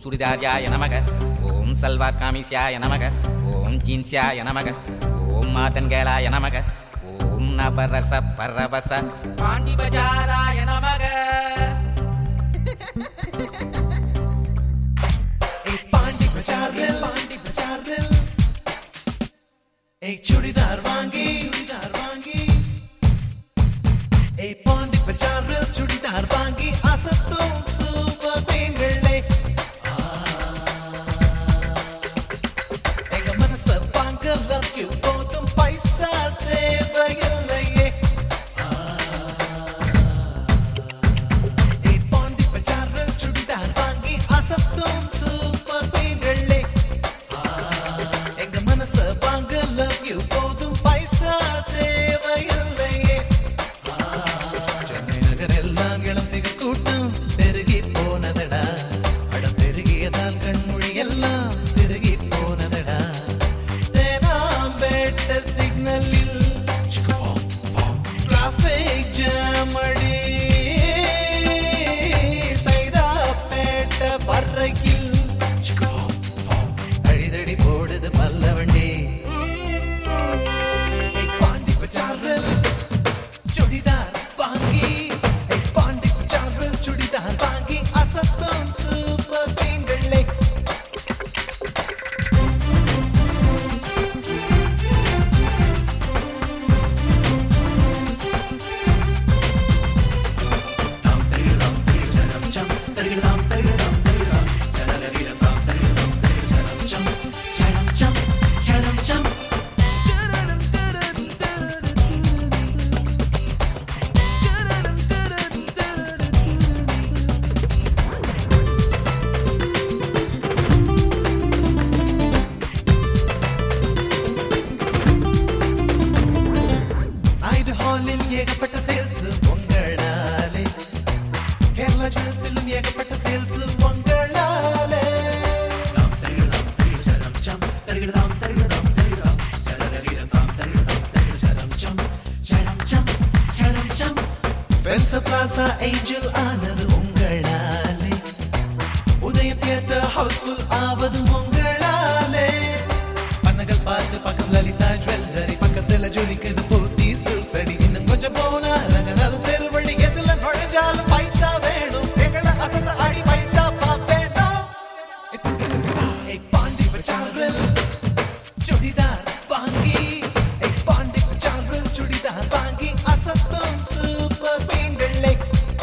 சுடிதார்யாய நமக, ஓம் சல்வார் காமிஸ்யாய நமக, ஓம் ஜீன்ஸ்யாய நமக, ஓம் மாதன்கேளாய நமக, ஓம் நவரச பரவச பாண்டி பஜாராய நமக. பாண்டி பஜாரில் சுடிதார் வாங்கி பாண்டி பஜாரில் சுடிதார் வாங்கி அசத்தும் சூப்பர் பெண்களே, எங்க மனச வாங்க love you போதும் பைசா தேவையில்லையே. பாண்டி பஜாரில் சுடிதார் வாங்கி அசத்தும் சூப்பர் பெண்களே, எங்க மனச வாங்க love you போதும் பைசா தேவையில்லையே. சென்னை நகர் எல்லாம் இளம் திகழ் கூட்டம் பெருகி போனதடா, அடம் பெருகியதால் கண்மொழி எல்லாம் பெருகி போனதடா. தேனாம்பேட்ட சிக்னலில் டிராபிக் ஜாம் அடி, சைதாப்பேட்ட பர்றையில் அடிதடி போடுது பல்லவண்டி. பாண்டி பஜாரில் சுடிதார் வாங்கி பாண்டி பஜாரில் சுடிதார் வாங்கி அசத்தும் சூப்பர் பெண்களே. ஐடு ஹாலில் ஏகப்பட்ட சேல்ஸ் உங்களாலே, கேரளா ஜுவல்ஸிலும் ஏகப்பட்ட சேல்ஸ் உங்களாலே. ஸ்பென்சர் பிளாசா ஏஞ்சல் ஆனது உங்களாலே, உதயம் தியேட்டர் ஹவுஸ்ஃபுல் ஆவது உங்களாலே. பன்னகள் பார்த்து பக்கம் லலிதா ஜுவல்லரி பக்கத்துல ஜொலிக்குது போத்தி சில்க்ஸ் அடி. இன்னும் கொஞ்சம் போனா ரங்கநாத தெருவழி எதுல நுழைஞ்சாலும் பைசா வேணும், எங்களை அசத்த அடி பைசா பாப்பேனா. பாண்டி பஜாரில் சுடிதார் வாங்கி பாண்டி பஜாரில் சுடிதார் வாங்கி அசத்தும் சூப்பர் பெண்களே.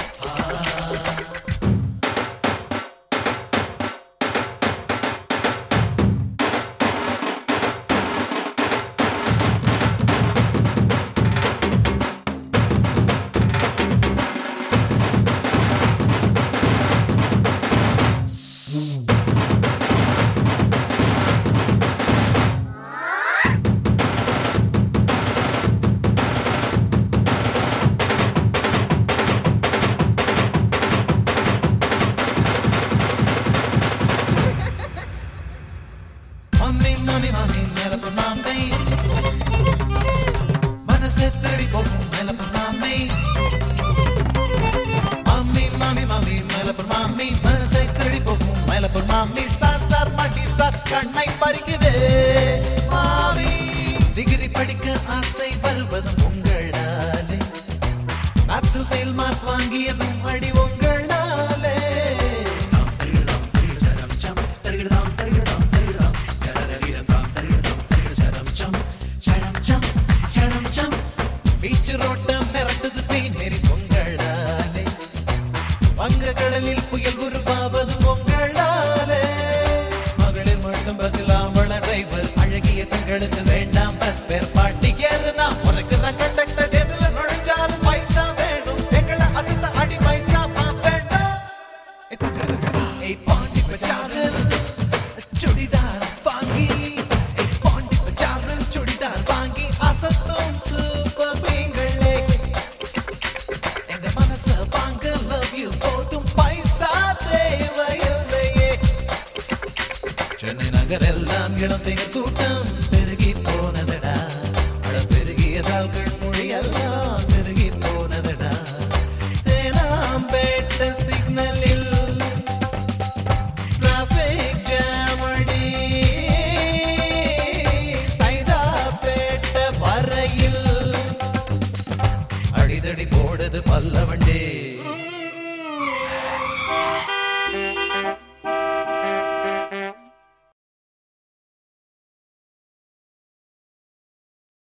மாமி மேல பொண்ணாமை, மனசை தேடி போகும் மேல பொண்ணாமை. மாமி மேல பொண்ணாமை, மனசை தேடி போகும் மேல பொண்ணாமை. சார் மாட்டி சார் கண்ணை பறிக்குதே மாமி. டிகிரி படிக்க ஆசை வருவதும் உங்களாலே, மேத்ஸில் ஃபெயில் மார்க் வாங்கியதும் அடி உங்களாலே. பீச் ரோட்டம் மிரட்டுது தேனேரி உங்களாலே, வங்க கடலில் புயல் உருவாவது உங்களாலே. மகளிர் மட்டும் பஸ்ஸில் ஆம்பள டிரைவர், அழகிய பெண்களுக்கு வேண்டாம் பஸ் பேர். பாட்டி ஏறுனா உனக்கு கண்டக்டர், எதுல நுழைஞ்சாலும் பைசா வேணும், எங்களை அசத்த அடி பைசா பாப்பேண்டா. பாண்டி பஜாரில் சுடிதார் வாங்கி பாண்டி பஜாரில் சுடிதார் வாங்கி அசத்தும் சூப்பர் பெண்களே, எங்க மனச வாங்க love you போதும் பைசா தேவையில்லையே. சென்னை நகர் எல்லாம் இளம் திகழ் கூட்டம் பெருகி போனதடா, அட பெருகியதால் கண்மொழி எல்லாம் பெருகி போனதடா. தேனாம்பேட்ட சிக்னலில் நல்ல வண்டே